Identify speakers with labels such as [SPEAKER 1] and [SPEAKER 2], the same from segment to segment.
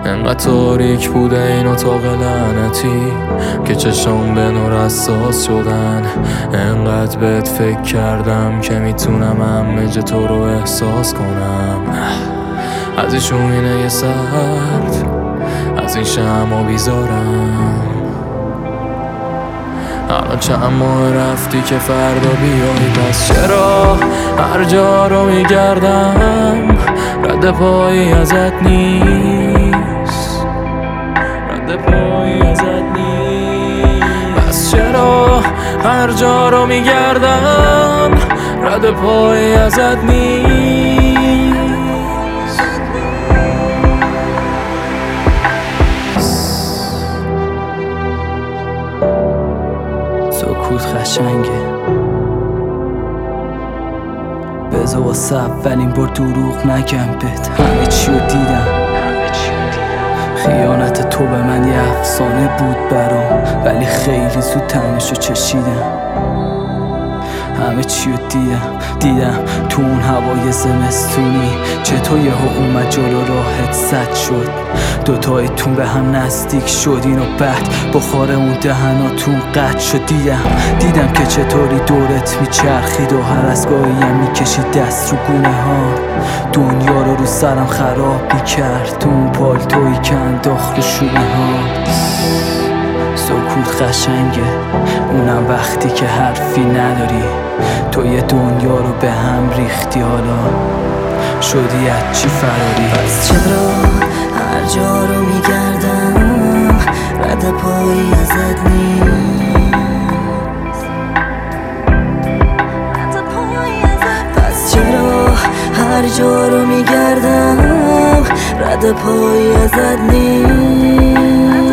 [SPEAKER 1] انقدر تاریک بوده این اتاق لعنتی که چشام به نور حساس شدن. انقدر بهت فکر کردم که میتونم همه جا تو رو احساس کنم. از این شومینه سرد، از این شمع بیزارم. الان چند ماه رفتی که فردا بیایی، پس چرا هر جا رو میگردم رد پایی ازت نیست، رد پایی ازت نیست. پس چرا هر جا رو میگردم رد پایی ازت نیست.
[SPEAKER 2] سکوت خشنگه، بذار واسه اولین بار دروغ نگم بهت. همه چی رو دیدم، خیانت تو به من یه افسانه بود برام، ولی خیلی زود طعمشو چشیدم. همه چی رو دیدم تو اون هوای زمستونی، چطور یهو اومد جلو راحت زد شد. دوتایتون به هم نزدیک شدین و بعد بخار اون دهناتون قطع شد. دیدم که چطوری دورت میچرخید و هر از گاهی هم میکشید دست رو گونه ها. دنیا رو سرم خراب میکرد تو اون پالتویی که انداخت رو شونه ها. سکوت خشنگه، اونم وقتی که حرفی نداری. تو یه دنیا رو به هم ریختی، حالا شدی از چی فراری.
[SPEAKER 3] پس چرا هر جا رو میگردم رد پایی ازت نیست. پس چرا هر جا رو میگردم رد پایی ازت نیست.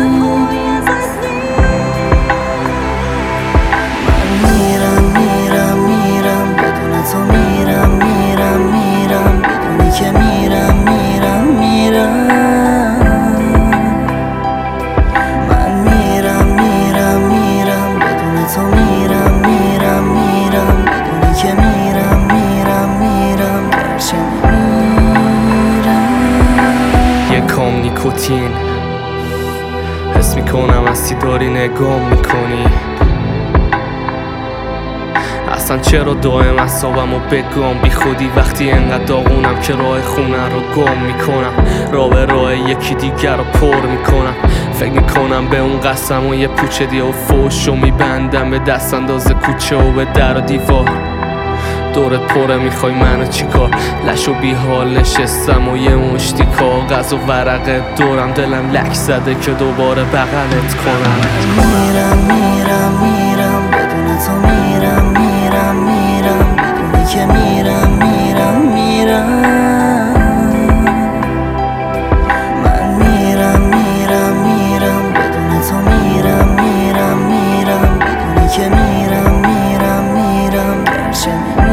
[SPEAKER 1] نیکوتین حس میکنم هستی داری نگاه میکنی. اصلا چرا دائم اعصابمو بگم بی خودی وقتی انقدر داغونم که راه خونه رو گم میکنم. راه به راه یکی دیگر رو پر میکنم. فکر میکنم به اون قسم و یه پوچه دیگه و فوشو میبندم به دست انداز کوچه و به در و دیوار. دورت پره میخوای منو چیکار؟ لشو بی حال نشستم و یه مشتی کاغذ و ورقه دورم، دلم لک زده که دوباره بغلت کنم.
[SPEAKER 3] میرم بدون تو میرم بدونی که میرم من میرم بدون تو میرم بدونی که میرم گرچه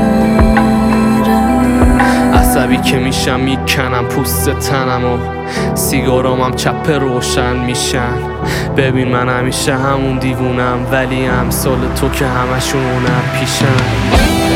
[SPEAKER 1] عصبی که میشم میکنم پوست تنم و سیگارامم چپ روشن میشن. ببین من همیشه همون دیوونم، ولی امثال تو که همشون اونم پیشن.